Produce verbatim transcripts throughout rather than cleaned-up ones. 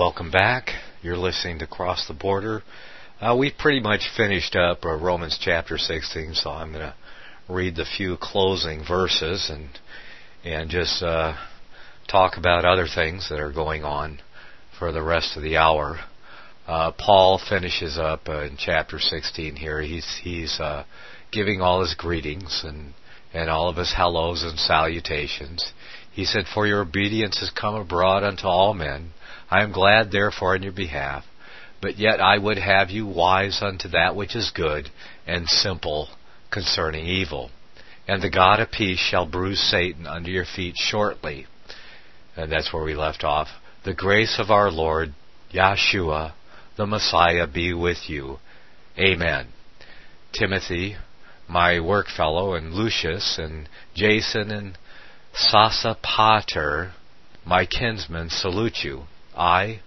welcome back. You're listening to Cross the Border. Uh, we pretty much finished up uh, Romans chapter sixteen, so I'm going to read the few closing verses and and just uh, talk about other things that are going on for the rest of the hour. Uh, Paul finishes up uh, in chapter sixteen here. He's he's uh, giving all his greetings and and all of his hellos and salutations. He said, "For your obedience has come abroad unto all men. I am glad therefore in your behalf. But yet I would have you wise unto that which is good, and simple concerning evil. And the God of peace shall bruise Satan under your feet shortly." And that's where we left off. "The grace of our Lord, Yeshua, the Messiah, be with you. Amen. Timothy, my work fellow, and Lucius, and Jason, and Sosipater, my kinsmen, salute you. I,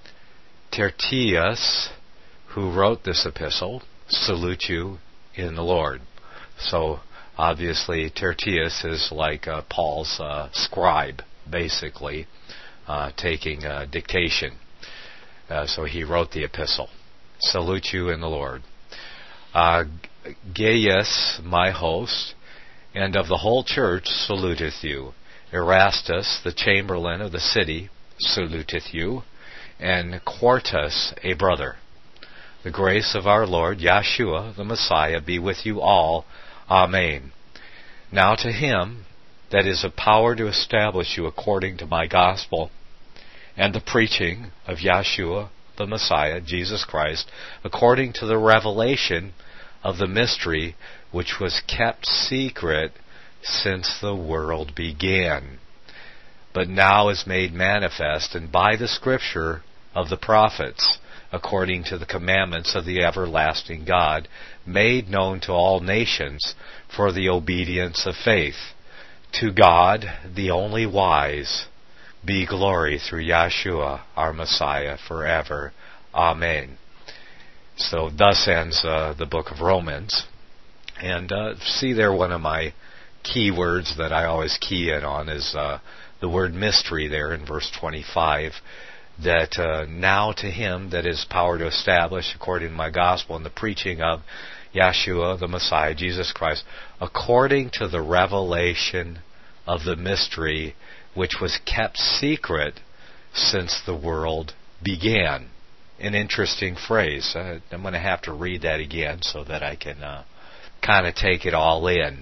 Tertius, who wrote this epistle, salute you in the Lord." So, obviously, Tertius is like uh, Paul's uh, scribe, basically, uh, taking uh, dictation. Uh, so he wrote the epistle. Salute you in the Lord. Uh, Gaius, my host, and of the whole church, saluteth you. Erastus, the chamberlain of the city, saluteth you, and Quartus, a brother. The grace of our Lord, Yeshua, the Messiah, be with you all. Amen. Now to him that is of power to establish you according to my gospel, and the preaching of Yeshua, the Messiah, Jesus Christ, according to the revelation of the mystery which was kept secret since the world began, but now is made manifest, and by the scripture of the prophets, according to the commandments of the everlasting God, made known to all nations for the obedience of faith. To God, the only wise, be glory through Yeshua, our Messiah, forever. Amen. So thus ends uh, the book of Romans. And uh, see there, one of my key words that I always key in on is uh, the word mystery there in verse twenty-five, that uh, now to him that is power to establish according to my gospel and the preaching of Yeshua, the Messiah, Jesus Christ, according to the revelation of the mystery which was kept secret since the world began. An interesting phrase. Uh, I'm going to have to read that again so that I can uh, kind of take it all in.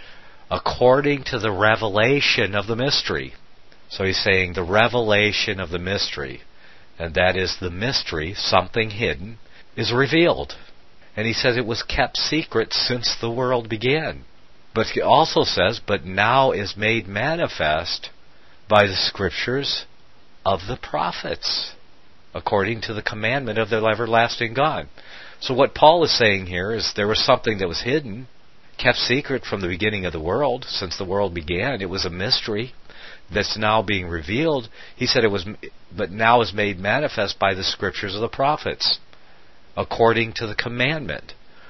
According to the revelation of the mystery. So he's saying the revelation of the mystery, and that is the mystery, something hidden, is revealed. And he says it was kept secret since the world began. But he also says, but now is made manifest by the scriptures of the prophets, according to the commandment of the everlasting God. So what Paul is saying here is there was something that was hidden, kept secret from the beginning of the world, since the world began. It was a mystery that's now being revealed. He said it was, but now is made manifest by the scriptures of the prophets, according to the commandment.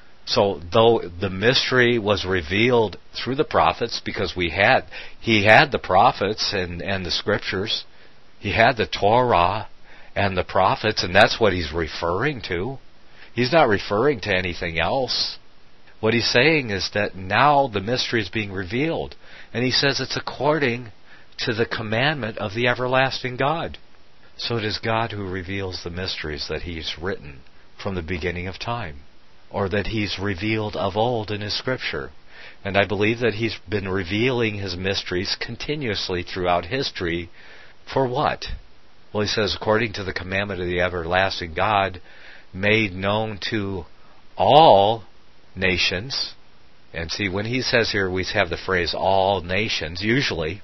So though the mystery was revealed through the prophets, because we had, he had the prophets and, and the scriptures, he had the Torah and the prophets, and that's what he's referring to. He's not referring to anything else. What he's saying is that now the mystery is being revealed. And he says it's according to the commandment of the everlasting God. So it is God who reveals the mysteries that he's written from the beginning of time, or that he's revealed of old in his scripture. And I believe that he's been revealing his mysteries continuously throughout history. For what? Well, he says, according to the commandment of the everlasting God, made known to all nations. And see, when he says here, we have the phrase all nations, usually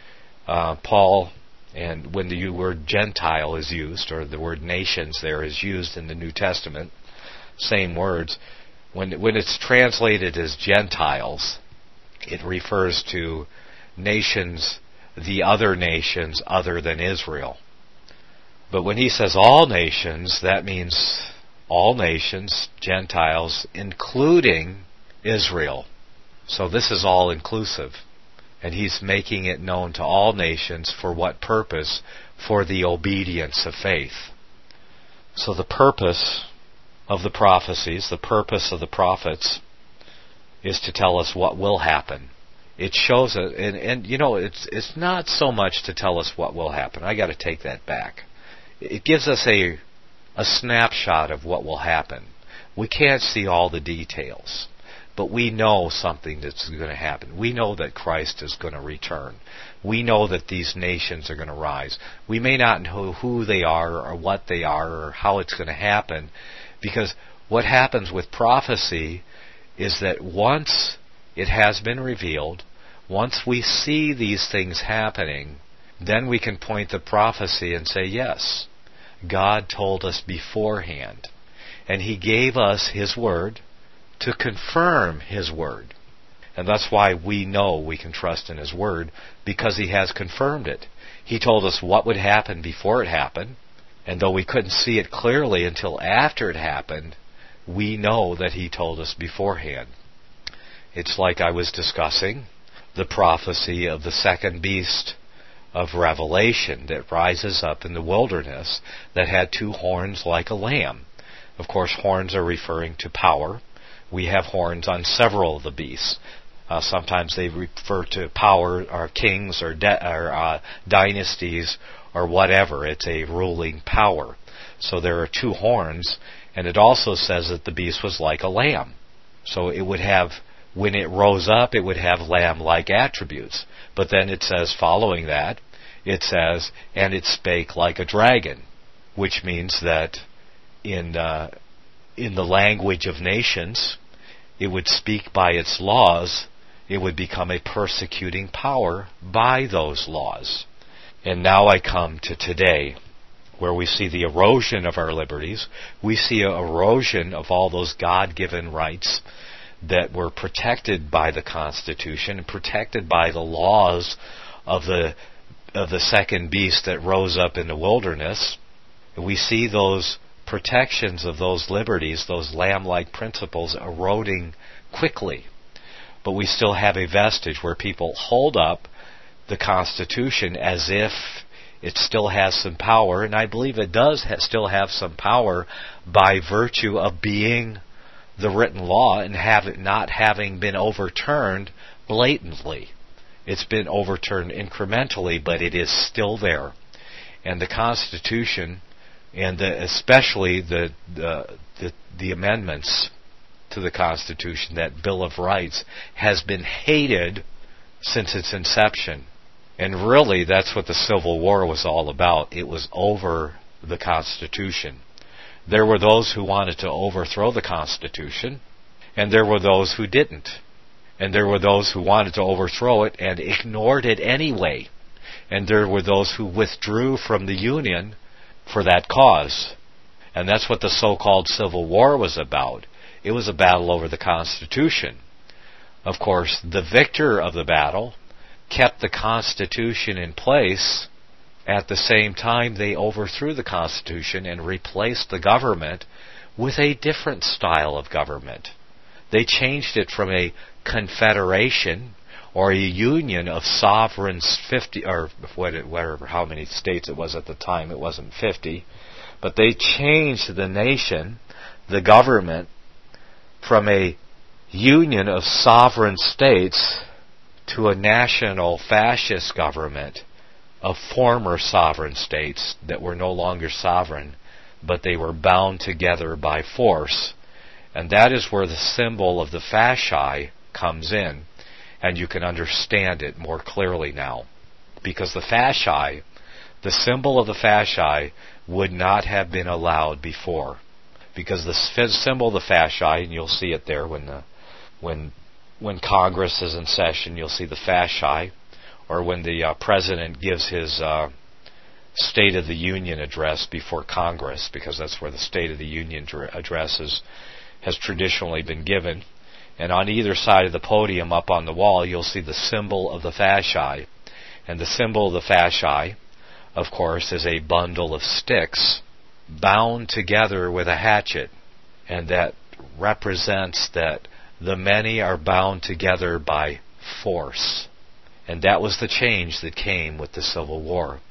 uh, Paul, and when the word Gentile is used, or the word nations there is used in the New Testament, same words, when when it's translated as Gentiles, it refers to nations, the other nations other than Israel. But when he says all nations, that means all nations, Gentiles, including Israel. So this is all inclusive. And he's making it known to all nations for what purpose? for the obedience of faith. So the purpose of the prophecies, the purpose of the prophets, is to tell us what will happen. It shows it, and, and you know, it's it's not so much to tell us what will happen. I got to take that back. It gives us a a snapshot of what will happen. We can't see all the details, but we know something that's going to happen. We know that Christ is going to return. We know that these nations are going to rise. We may not know who they are or what they are or how it's going to happen, because what happens with prophecy is that once it has been revealed, once we see these things happening, then we can point to prophecy and say, yes, God told us beforehand. And He gave us His Word to confirm His Word. And that's why we know we can trust in His Word, because He has confirmed it. He told us what would happen before it happened, and though we couldn't see it clearly until after it happened, we know that He told us beforehand. It's like I was discussing the prophecy of the second beast of Revelation that rises up in the wilderness that had two horns like a lamb. Of course, horns are referring to power. We have horns on several of the beasts. Uh, sometimes they refer to power or kings or, de- or uh, dynasties or whatever. It's a ruling power. So there are two horns, and it also says that the beast was like a lamb. So it would have, when it rose up, it would have lamb-like attributes. But then it says, following that, it says, and it spake like a dragon, which means that in uh, in the language of nations, it would speak by its laws. It would become a persecuting power by those laws. And now I come to today, where we see the erosion of our liberties. We see an erosion of all those God-given rights that were protected by the Constitution and protected by the laws of the of the second beast that rose up in the wilderness. We see those protections of those liberties, those lamb-like principles, eroding quickly. But we still have a vestige where people hold up the Constitution as if it still has some power, and I believe it does ha- still have some power by virtue of being the written law and have it not having been overturned blatantly. It's been overturned incrementally, but it is still there. And the Constitution, and the, especially the, the the the amendments to the Constitution, that Bill of Rights, has been hated since its inception. And really, that's what the Civil War was all about. It was over the Constitution. There were those who wanted to overthrow the Constitution, and there were those who didn't. And there were those who wanted to overthrow it and ignored it anyway. And there were those who withdrew from the Union for that cause. And that's what the so-called Civil War was about. It was a battle over the Constitution. Of course, the victor of the battle kept the Constitution in place. At the same time, they overthrew the Constitution and replaced the government with a different style of government. They changed it from a confederation or a union of sovereigns, fifty or whatever, how many states it was at the time. It wasn't fifty, but they changed the nation, the government, from a union of sovereign states to a national fascist government of former sovereign states that were no longer sovereign, but they were bound together by force. And that is where the symbol of the fasci comes in, and you can understand it more clearly now. Because the fasci, the symbol of the fasci, would not have been allowed before. Because the symbol of the fasci, and you'll see it there when the when when Congress is in session, you'll see the fasci, or when the uh, president gives his uh, State of the Union address before Congress, because that's where the State of the Union dr- address is, has traditionally been given. And on either side of the podium up on the wall, you'll see the symbol of the fasci. And the symbol of the fasci, of course, is a bundle of sticks bound together with a hatchet. And that represents that the many are bound together by force. And that was the change that came with the Civil War.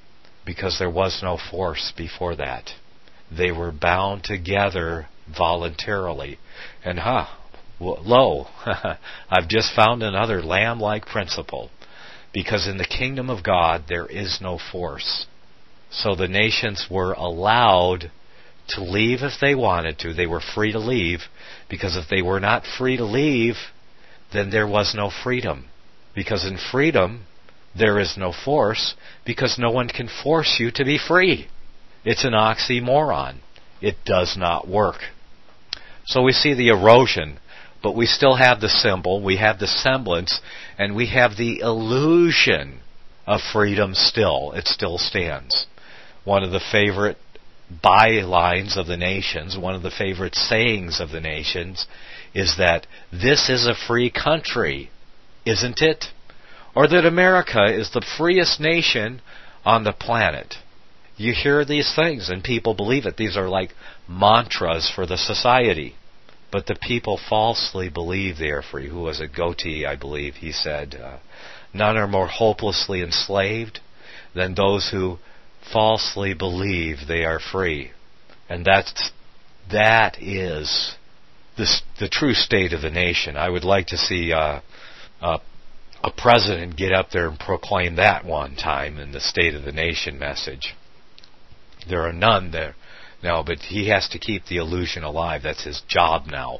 because there was no force before that. They were bound together voluntarily. And huh, lo, I've just found another lamb-like principle. Because in the kingdom of God, there is no force. So the nations were allowed to leave if they wanted to. They were free to leave, because if they were not free to leave, then there was no freedom. Because in freedom, there is no force, because no one can force you to be free. It's an oxymoron. It does not work. So we see the erosion, but we still have the symbol, we have the semblance, and we have the illusion of freedom still. It still stands. One of the favorite bylines of the nations, one of the favorite sayings of the nations, is that this is a free country, isn't it? Or that America is the freest nation on the planet. You hear these things and people believe it. These are like mantras for the society. But the people falsely believe they are free. Who was it? Goethe, I believe, he said, uh, none are more hopelessly enslaved than those who falsely believe they are free. And that's, that is the, the true state of the nation. I would like to see uh, uh, a president get up there and proclaim that one time in the State of the Nation message. There are none there. No, but he has to keep the illusion alive. That's his job now.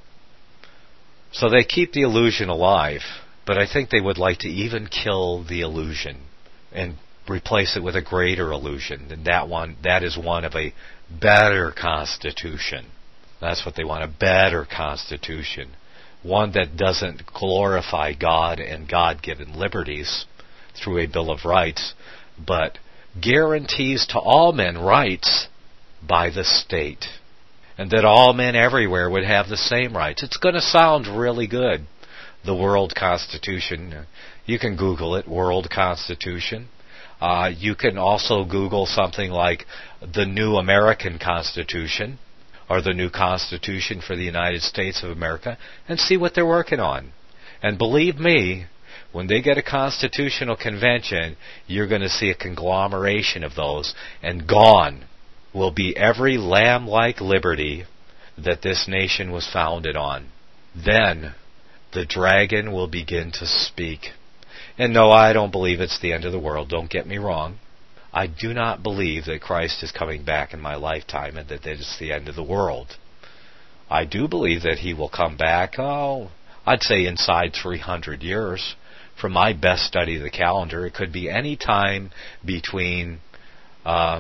So they keep the illusion alive, but I think they would like to even kill the illusion and replace it with a greater illusion. And that one, that is one of a better constitution. That's what they want, a better constitution. One that doesn't glorify God and God-given liberties through a Bill of Rights, but guarantees to all men rights by the state, and that all men everywhere would have the same rights. It's going to sound really good, the World Constitution. You can Google it, World Constitution. Uh, you can also Google something like the New American Constitution, or the New Constitution for the United States of America, and see what they're working on. And believe me, when they get a constitutional convention, you're going to see a conglomeration of those, and gone will be every lamb-like liberty that this nation was founded on. Then the dragon will begin to speak. And no, I don't believe it's the end of the world. Don't get me wrong. I do not believe that Christ is coming back in my lifetime and that it's the end of the world. I do believe that He will come back, oh, I'd say inside three hundred years. From my best study of the calendar, it could be any time between... Uh,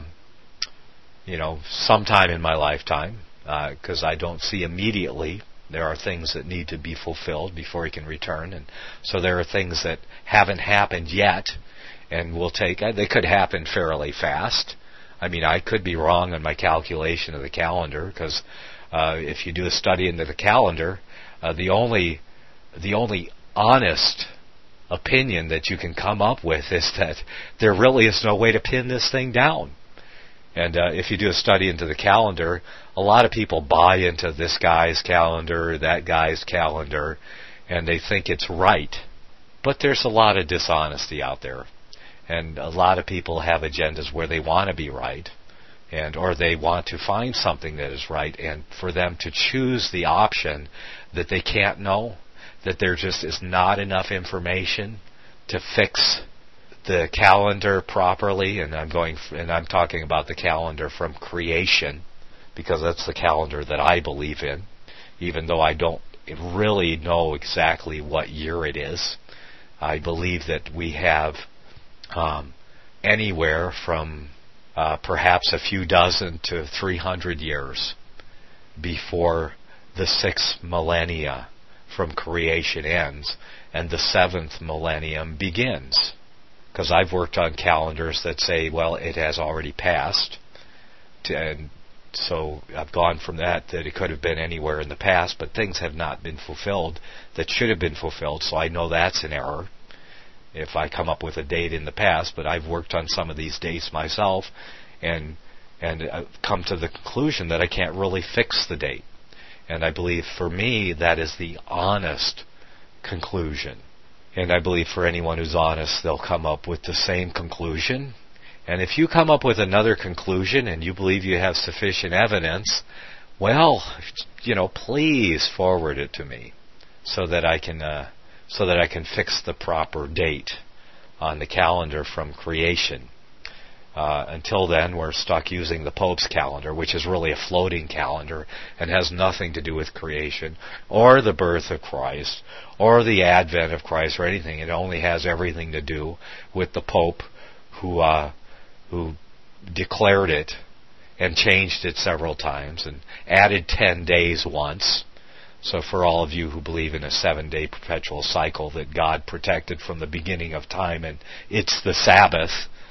you know, sometime in my lifetime, because uh, I don't see immediately. There are things that need to be fulfilled before He can return, and so there are things that haven't happened yet, and will take. Uh, they could happen fairly fast. I mean, I could be wrong on my calculation of the calendar, because uh, if you do a study into the calendar, uh, the only the only honest opinion that you can come up with is that there really is no way to pin this thing down. And uh, if you do a study into the calendar, a lot of people buy into this guy's calendar, that guy's calendar, and they think it's right. But there's a lot of dishonesty out there. And a lot of people have agendas where they want to be right, and or they want to find something that is right, and for them to choose the option that they can't know, that there just is not enough information to fix the calendar properly, and I'm going and I'm talking about the calendar from creation, because that's the calendar that I believe in, even though I don't really know exactly what year it is. I believe that we have um, anywhere from uh, perhaps a few dozen to three hundred years before the sixth millennia from creation ends and the seventh millennium begins. Because I've worked on calendars that say, well, it has already passed. And so I've gone from that, that it could have been anywhere in the past, but things have not been fulfilled that should have been fulfilled, so I know that's an error if I come up with a date in the past. But I've worked on some of these dates myself and and I've come to the conclusion that I can't really fix the date. And I believe for me that is the honest conclusion. And I believe for anyone who's honest, they'll come up with the same conclusion. And if you come up with another conclusion and you believe you have sufficient evidence, well, you know, please forward it to me so that I can uh, so that I can fix the proper date on the calendar from creation. Uh, until then, we're stuck using the Pope's calendar, which is really a floating calendar and has nothing to do with creation or the birth of Christ or the advent of Christ or anything. It only has everything to do with the Pope who uh, who declared it and changed it several times and added ten days once. So for all of you who believe in a seven-day perpetual cycle that God protected from the beginning of time and it's the Sabbath,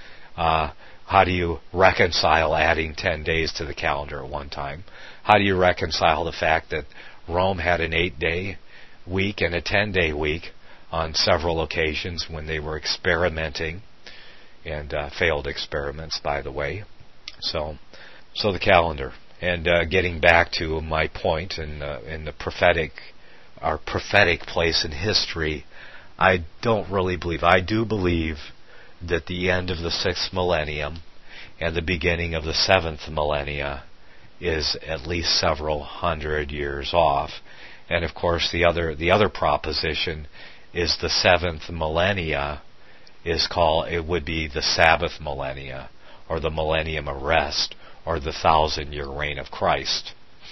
uh, how do you reconcile adding ten days to the calendar at one time? How do you reconcile the fact that Rome had an eight-day week and a ten-day week on several occasions when they were experimenting, and uh, failed experiments, by the way? So, so the calendar. And uh, getting back to my point in, uh, in the prophetic, our prophetic place in history, I don't really believe. I do believe that the end of the sixth millennium and the beginning of the seventh millennia is at least several hundred years off. And of course, the other the other proposition is the seventh millennia is called, it would be the Sabbath millennia, or the millennium of rest, or the thousand-year reign of Christ.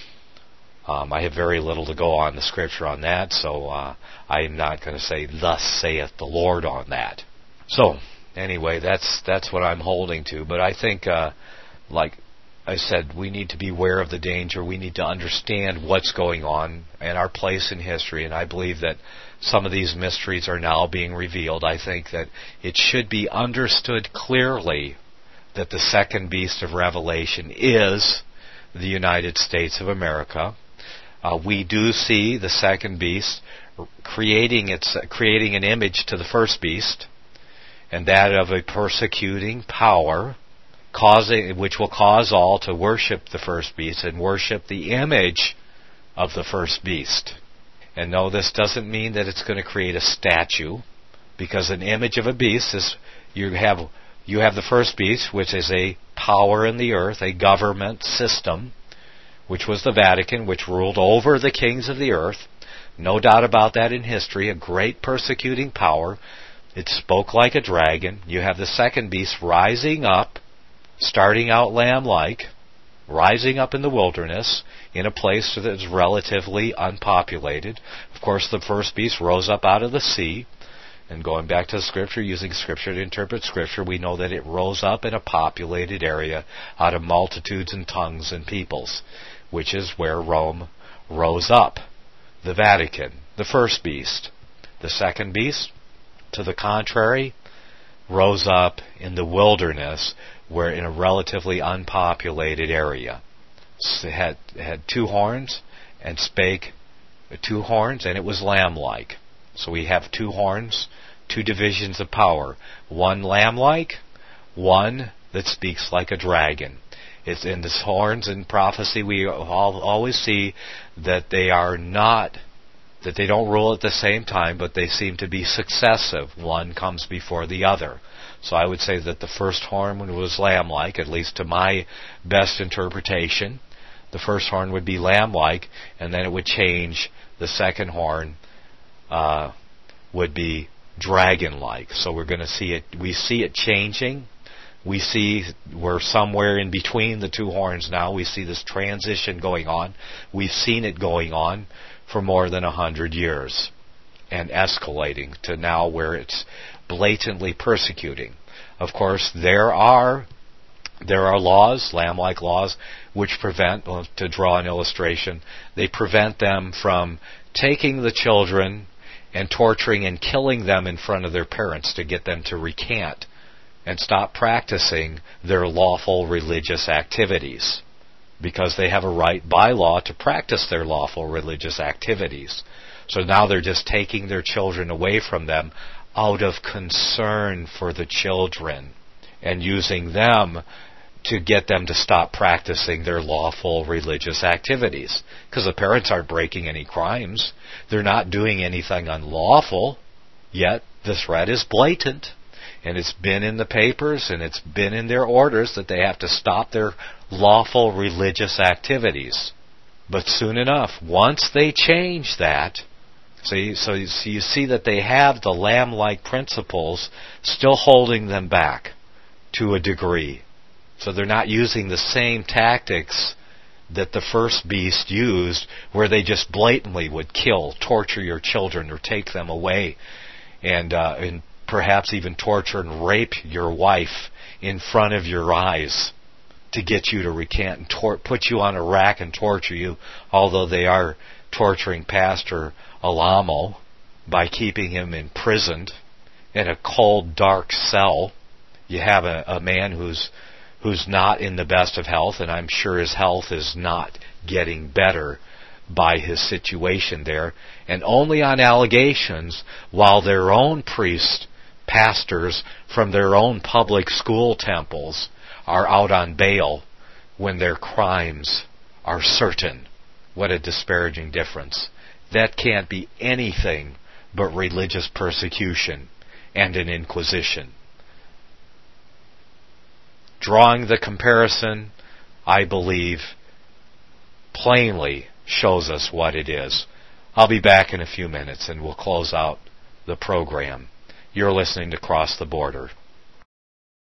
Um, I have very little to go on the scripture on that, so uh, I am not going to say, "Thus saith the Lord" on that. So, anyway, that's that's what I'm holding to. But I think, uh, like I said, we need to be aware of the danger. We need to understand what's going on and our place in history. And I believe that some of these mysteries are now being revealed. I think that it should be understood clearly that the second beast of Revelation is the United States of America. Uh, we do see the second beast creating its creating an image to the first beast, and that of a persecuting power, causing which will cause all to worship the first beast and worship the image of the first beast. And no, this doesn't mean that it's going to create a statue, because an image of a beast is you have you have the first beast, which is a power in the earth, a government system, which was the Vatican, which ruled over the kings of the earth. No doubt about that in history, a great persecuting power. It spoke like a dragon. You have the second beast rising up, starting out lamb-like, rising up in the wilderness, in a place that is relatively unpopulated. Of course, the first beast rose up out of the sea. And going back to the Scripture, using Scripture to interpret Scripture, we know that it rose up in a populated area out of multitudes and tongues and peoples, which is where Rome rose up. The Vatican, the first beast. The second beast, to the contrary, rose up in the wilderness, where in a relatively unpopulated area. It had, it had two horns and spake two horns, and it was lamb-like. So we have two horns, two divisions of power. One lamb-like, one that speaks like a dragon. It's in the horns in prophecy we all, always see that they are not, that they don't rule at the same time, but they seem to be successive. One comes before the other. So I would say that the first horn was lamb-like, at least to my best interpretation. The first horn would be lamb-like, and then it would change. The second horn uh, would be dragon-like. So we're going to see it. We see it changing. We see we're somewhere in between the two horns now. We see this transition going on. We've seen it going on for more than a hundred years and escalating to now where it's blatantly persecuting. Of course, there are there are laws, lamb-like laws, which prevent, well, to draw an illustration, they prevent them from taking the children and torturing and killing them in front of their parents to get them to recant and stop practicing their lawful religious activities, because they have a right by law to practice their lawful religious activities. So now they're just taking their children away from them out of concern for the children and using them to get them to stop practicing their lawful religious activities. Because the parents aren't breaking any crimes. They're not doing anything unlawful, yet the threat is blatant. And it's been in the papers and it's been in their orders that they have to stop their lawful religious activities. But soon enough, once they change that, so you, so you, so you see that they have the lamb-like principles still holding them back to a degree. So they're not using the same tactics that the first beast used, where they just blatantly would kill, torture your children, or take them away, and, uh, and perhaps even torture and rape your wife in front of your eyes to get you to recant and tor- put you on a rack and torture you, although they are torturing Pastor Alamo by keeping him imprisoned in a cold, dark cell. You have a, a man who's who's not in the best of health, and I'm sure his health is not getting better by his situation there, and only on allegations, while their own priests, pastors from their own public school temples are out on bail when their crimes are certain. What a disparaging difference. That can't be anything but religious persecution and an inquisition. Drawing the comparison, I believe, plainly shows us what it is. I'll be back in a few minutes and we'll close out the program. You're listening to Cross the Border.